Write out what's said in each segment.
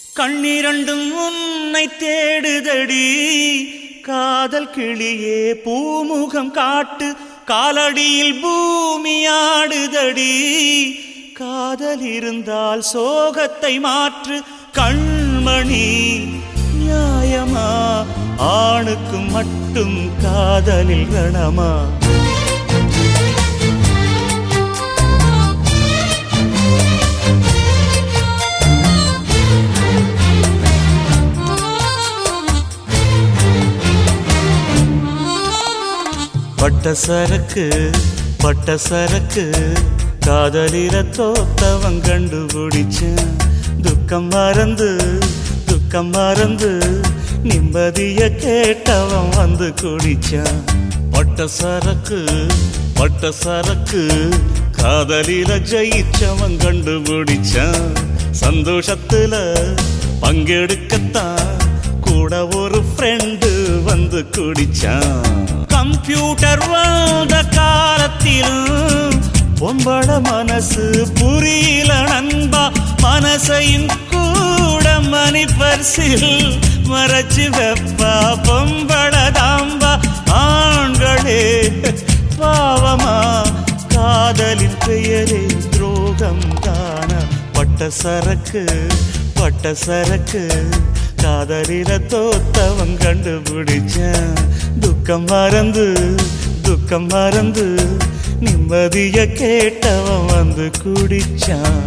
கண்ணிரண்டும் உன்னை தேடுதடி காதல் கிளியே பூமுகம் காட்டு காலடியில் பூமி ஆடுதடி காதல் இருந்தால் சோகத்தை மாற்று கண்மணி நியாயமா ஆணுக்கு மட்டும் காதலில் கணமா பட்ட சரக்கு காதலில தோத்தவன் கண்டுபிடிச்சேன் துக்கம் மறந்து நிம்மதிய கேட்டவன் வந்து குடிச்சான் பட்ட சரக்கு காதலில ஜெயிச்சவன் கண்டுபிடிச்சான் சந்தோஷத்துல பங்கெடுக்கத்தான் கூட ஒரு ஃப்ரெண்டு வந்து குடிச்சான் கம்ப்யூட்டர் வந்த காலத்திலும் பொம்பள மனசு புரியல நண்பா மனசையும் கூட மணி பர்சில் மறைச்சு வெப்பா பொம்பள தாம்பா ஆண்களே பாவமா காதலின் பெயரே துரோகம் தான பட்ட சரக்கு காதலில தோத்தவன் கண்டுபிடிச்சான் துக்கம் மறந்து நிம்மதிய கேட்டவன் வந்து குடிச்சான்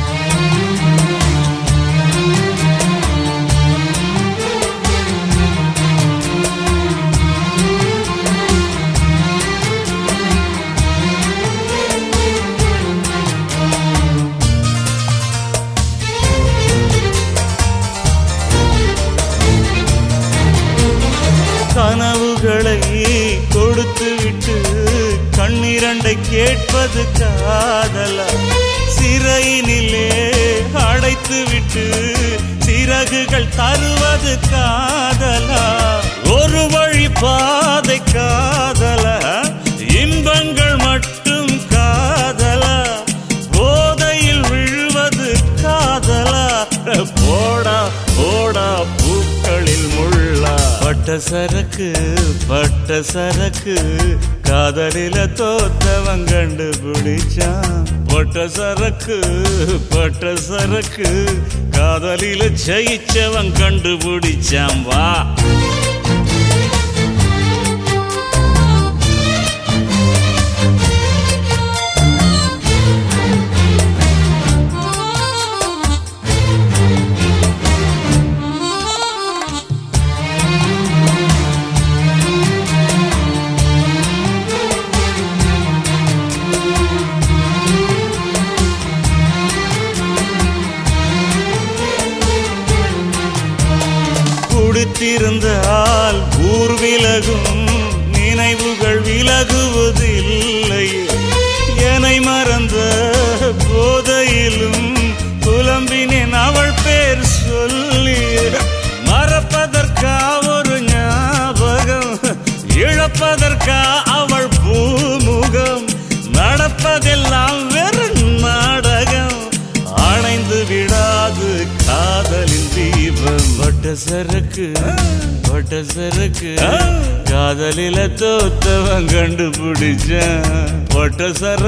கனவுகளை கொடுத்து விட்டு கண்ணிரண்டை கேட்பது காதலா சிறையினிலே அடைத்து விட்டு சிறகுகள் தருவது காதலா ஒரு வழி பாதை காதலா இன்பங்கள் மட்டும் காதலா போதையில் விழுவது காதலா போடா பூக்களில் முள்ளா பட்ட சரக்கு காதலில தோத்தவன் கண்டுபிடிச்சான் பட்ட சரக்கு காதலில ஜெயிச்சவன் கண்டுபிடிச்சான் வா கொடுத்திருந்தால் ஊர் விலகும் நினைவுகள் விலகுவதில்லை என்னை மறந்த போதையிலும் புலம்பினேன் அவள் பேர் சொல்லி மறப்பதற்கா ஒரு ஞாபகம் இழப்பதற்கா அவள் பூமுகம் நடப்பதெல்லாம் வெறும் நாடகம் அணைந்து விடாது காதலின் தீபம் பட்ட சரக்கு காதலில தோத்தவன் கண்டுபிடிச்சான் பட்ட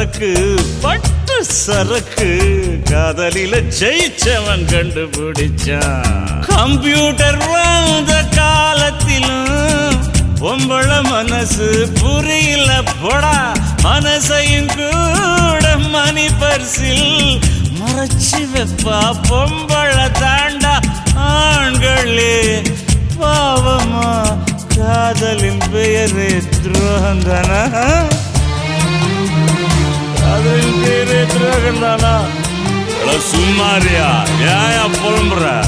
சரக்கு காதலில ஜெயிச்சவன் கண்டுபிடிச்சான் கம்ப்யூட்டர் வந்த காலத்திலும் பொம்பள மனசு புரியல போடா மனசையும் கூட மணி பர்சில் மறைச்சு வெப்பா பொம்பள தாண்டா ஆண்களே பாவமா காதலின் பெயரே துரோகந்தானா காதலின் பெயரே துரோகந்தானா சும்மாரியா ஏன் புலம்புற